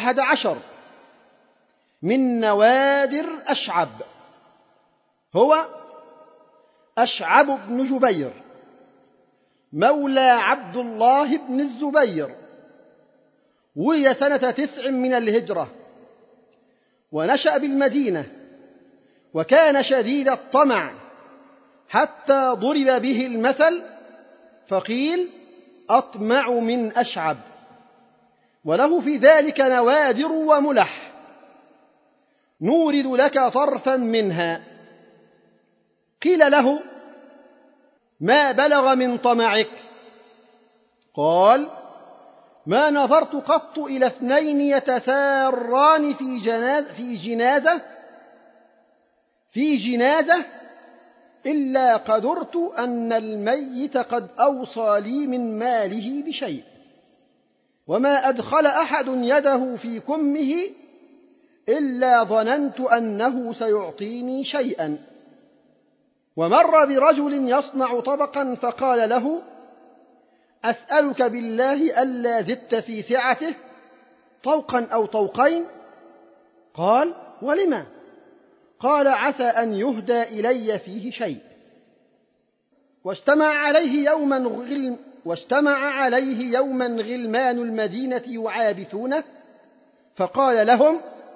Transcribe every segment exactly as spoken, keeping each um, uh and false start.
أحد عشر من نوادر أشعب، هو أشعب بن جبير مولى عبد الله بن الزبير، ولد سنة تسع من الهجرة، ونشأ بالمدينة، وكان شديد الطمع حتى ضرب به المثل فقيل أطمع من أشعب، وله في ذلك نوادر وملح نورد لك طرفا منها. قيل له: ما بلغ من طمعك؟ قال: ما نظرت قط إلى اثنين يتساران في جنازة في جنازة في جنازة إلا قدرت أن الميت قد أوصى لي من ماله بشيء، وما أدخل أحد يده في كمه إلا ظننت أنه سيعطيني شيئا. ومر برجل يصنع طبقا فقال له: أسألك بالله ألا زدت في سعته طوقا أو طوقين؟ قال: ولم؟ قال: عسى أن يهدى إلي فيه شيء. واجتمع عليه يوما غل واجتمع عليه يوما غلمان المدينة يعابثونه، فقال لهم: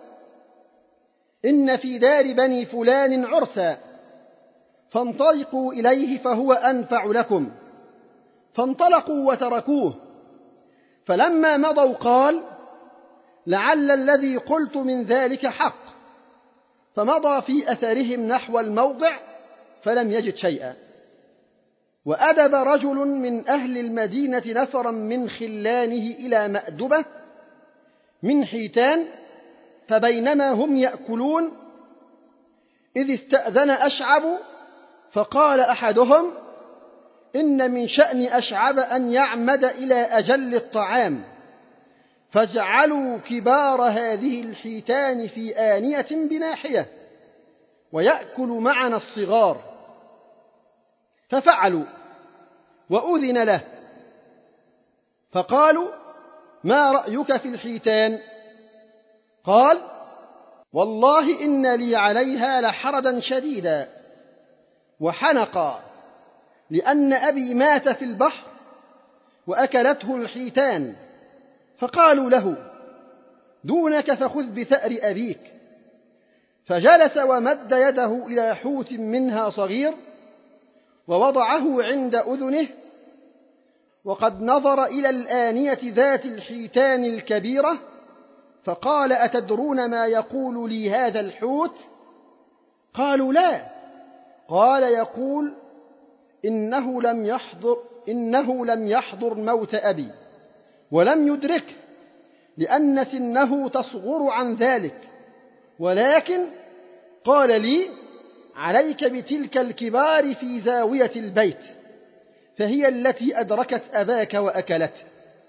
إن في دار بني فلان عرسا، فانطلقوا إليه فهو أنفع لكم. فانطلقوا وتركوه، فلما مضوا قال: لعل الذي قلت من ذلك حق، فمضى في أثرهم نحو الموضع فلم يجد شيئا. وأدب رجل من أهل المدينة نفرا من خلانه إلى مأدبة من حيتان، فبينما هم يأكلون إذ استأذن أشعب، فقال أحدهم: إن من شأن أشعب أن يعمد إلى أجل الطعام، فاجعلوا كبار هذه الحيتان في آنية بناحية، ويأكل معنا الصغار. ففعلوا وأذن له، فقالوا: ما رأيك في الحيتان؟ قال: والله إن لي عليها لحردا شديدا وحنقا، لأن أبي مات في البحر وأكلته الحيتان. فقالوا له: دونك فخذ بثأر أبيك. فجلس ومد يده إلى حوت منها صغير ووضعه عند أذنه، وقد نظر إلى الآنية ذات الحيتان الكبيرة، فقال: أتدرون ما يقول لي هذا الحوت؟ قالوا: لا. قال: يقول: إنه لم يحضر, إنه لم يحضر موت أبي ولم يدركه، لأن سنه تصغر عن ذلك، ولكن قال لي: عليك بتلك الكبار في زاوية البيت، فهي التي أدركت أباك وأكلته.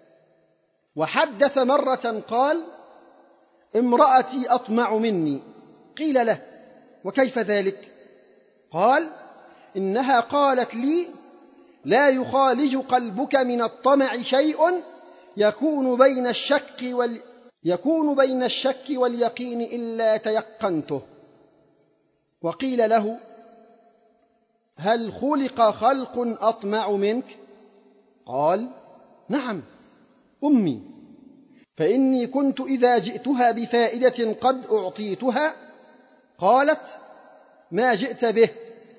وحدث مرة قال: امرأتي أطمع مني. قيل له: وكيف ذلك؟ قال: إنها قالت لي: لا يخالج قلبك من الطمع شيء يكون بين الشك وال... يكون بين الشك واليقين إلا تيقنته. وقيل له: هل خلق خلق أطمع منك؟ قال: نعم، أمي، فإني كنت إذا جئتها بفائدة قد أعطيتها قالت: ما جئت به،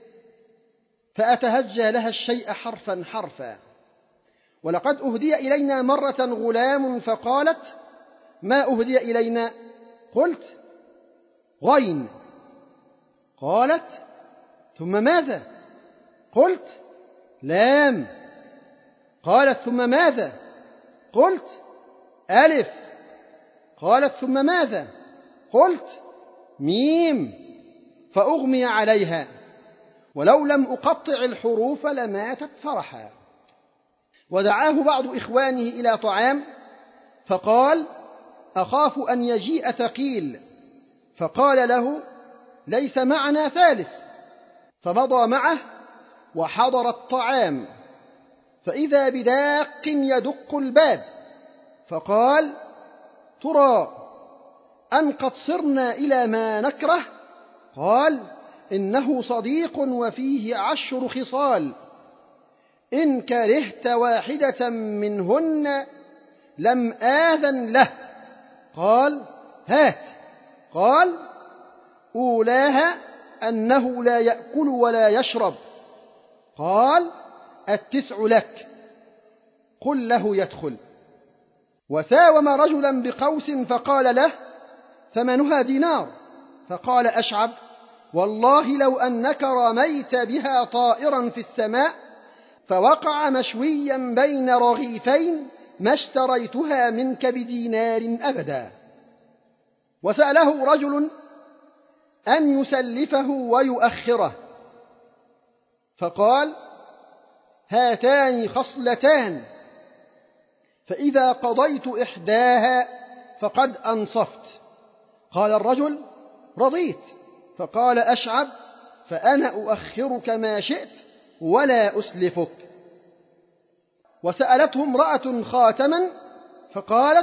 فأتهجى لها الشيء حرفا حرفا. ولقد أهدي إلينا مرة غلام فقالت: ما أهدي إلينا؟ قلت: غين. قالت: ثم ماذا؟ قلت: لام. قالت: ثم ماذا؟ قلت: ألف. قالت: ثم ماذا؟ قلت: ميم. فأغمي عليها، ولو لم أقطع الحروف لماتت فرحا. ودعاه بعض إخوانه إلى طعام، فقال: أخاف أن يجيء ثقيل. فقال له: ليس معنا ثالث. فمضى معه وحضر الطعام، فإذا بداق يدق الباب، فقال: ترى أن قد صرنا إلى ما نكره؟ قال: إنه صديق وفيه عشر خصال، إن كرهت واحدة منهن لم آذن له. قال: هات. قال: أولاها أنه لا يأكل ولا يشرب. قال: التسع لك، قل له يدخل. وساوم رجلا بقوس فقال له: ثمنها دينار. فقال أشعب: والله لو أنك رميت بها طائرا في السماء فوقع مشويا بين رغيفين ما اشتريتها منك بدينار أبدا. وسأله رجل أن يسلفه ويؤخره، فقال: هاتان خصلتان، فإذا قضيت إحداها فقد أنصفت. قال الرجل: رضيت. فقال أشعب: فأنا أؤخرك ما شئت ولا أسلفك. وسألته امرأة خاتما فقالت: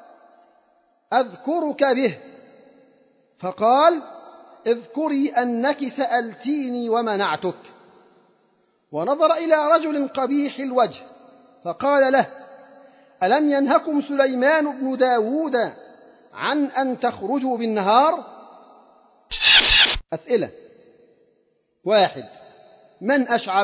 أذكرك به. فقال: اذكري أنك سألتيني ومنعتك. ونظر إلى رجل قبيح الوجه فقال له: ألم ينهكم سليمان بن داود عن أن تخرجوا بالنهار؟ أسئلة. واحد: من أشعب؟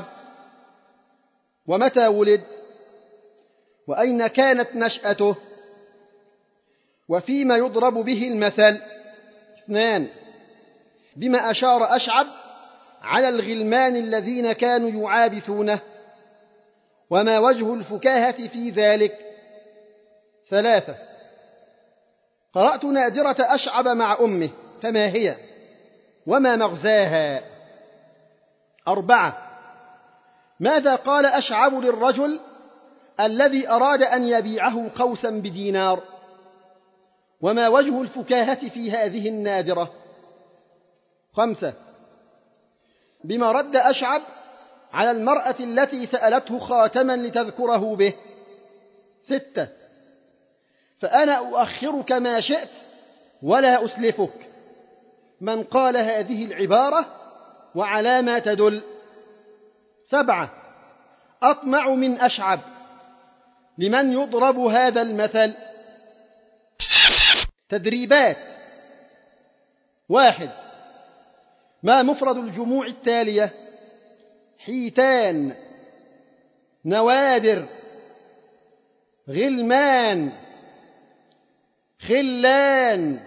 ومتى ولد؟ وأين كانت نشأته؟ وفيما يضرب به المثل؟ اثنان: بما أشار أشعب على الغلمان الذين كانوا يعابثونه؟ وما وجه الفكاهة في ذلك؟ ثلاثة: قرأت نادرة أشعب مع أمه، فما هي؟ وما مغزاها؟ أربعة: ماذا قال أشعب للرجل الذي أراد أن يبيعه قوسا بدينار؟ وما وجه الفكاهة في هذه النادرة؟ خمسة: بما رد أشعب على المرأة التي سألته خاتما لتذكره به؟ ستة: فأنا أؤخرك ما شئت ولا أسلفك، من قال هذه العبارة وعلى ما تدل؟ سبعة: أطمع من أشعب، لمن يضرب هذا المثل؟ تدريبات. واحد: ما مفرد الجموع التالية؟ حيتان، نوادر، غلمان، خلان،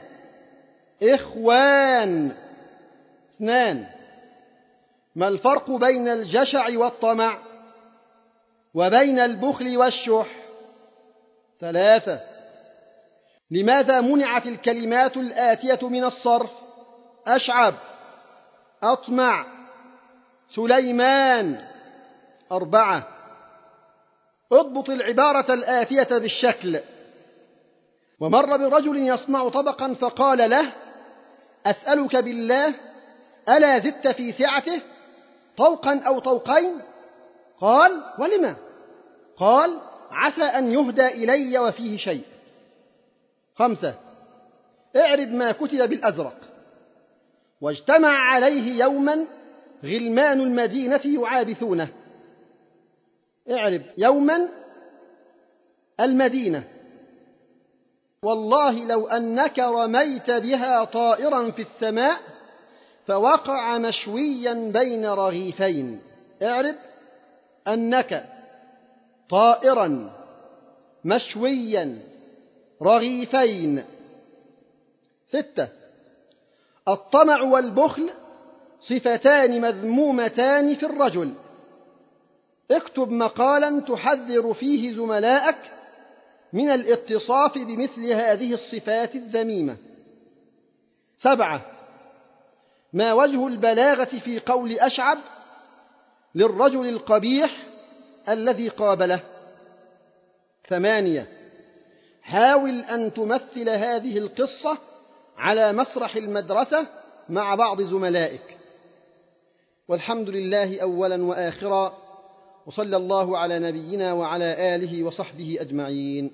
إخوان. اثنان: ما الفرق بين الجشع والطمع وبين البخل والشح؟ ثلاثة: لماذا منعت الكلمات الآتية من الصرف؟ أشعب، أطمع، سليمان. أربعة: اضبط العبارة الآتية بالشكل. ومر برجل يصنع طبقا فقال له: أسألك بالله ألا زدت في سعته طوقا أو طوقين؟ قال: ولم؟ قال: عسى أن يهدى إلي وفيه شيء. خمسة: اعرب ما كتب بالأزرق. واجتمع عليه يوما غلمان المدينة يعابثونه. اعرب يوما المدينة. والله لو أنك رميت بها طائرا في السماء فوقع مشويا بين رغيفين. اعرب أنك طائرا مشويا رغيفين. ستة: الطمع والبخل صفتان مذمومتان في الرجل. اكتب مقالا تحذر فيه زملائك من الاتصاف بمثل هذه الصفات الذميمة. سبعة: ما وجه البلاغة في قول أشعب للرجل القبيح الذي قابله؟ ثمانية: حاول أن تمثل هذه القصة على مسرح المدرسة مع بعض زملائك. والحمد لله أولا وآخرا، وصلى الله على نبينا وعلى آله وصحبه أجمعين.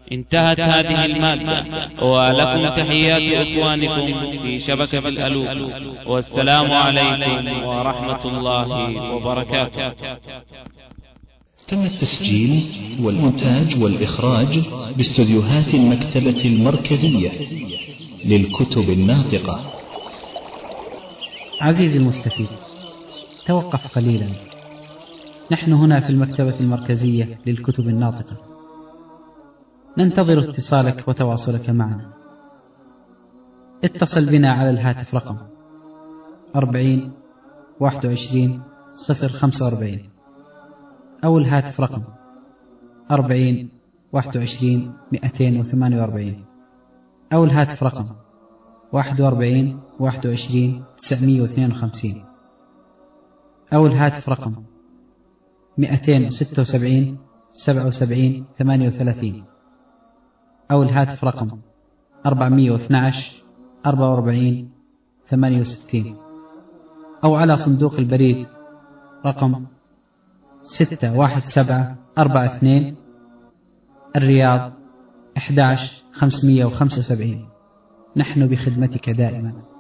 انتهت هذه المادة، ولكم تحيات إخوانكم في شبكة الألوف، والسلام عليكم ورحمة الله وبركاته. تم التسجيل والمونتاج والإخراج باستديوهات المكتبة المركزية للكتب الناطقة. عزيزي المستفيد، توقف قليلا. نحن هنا في المكتبة المركزية للكتب الناطقة، ننتظر اتصالك وتواصلك معنا. اتصل بنا على الهاتف رقم أربعين واحد وعشرين صفر خمسة وأربعين، أو الهاتف رقم أربعين واحد وعشرين مئتين وثمانية وأربعين، أو الهاتف رقم واحد وأربعين واحد وعشرين تسعمئة واثنين وخمسين، أو الهاتف رقم مئتين وستة وسبعين سبعة وسبعين ثمانية وثلاثين، أو الهاتف رقم أربعمئة واثني عشر أربعة وأربعين ثمانية وستين، أو على صندوق البريد رقم ستة واحد سبعة أربعة اثنين، الرياض أحد عشر خمسمئة وخمسة وسبعين. نحن بخدمتك دائما.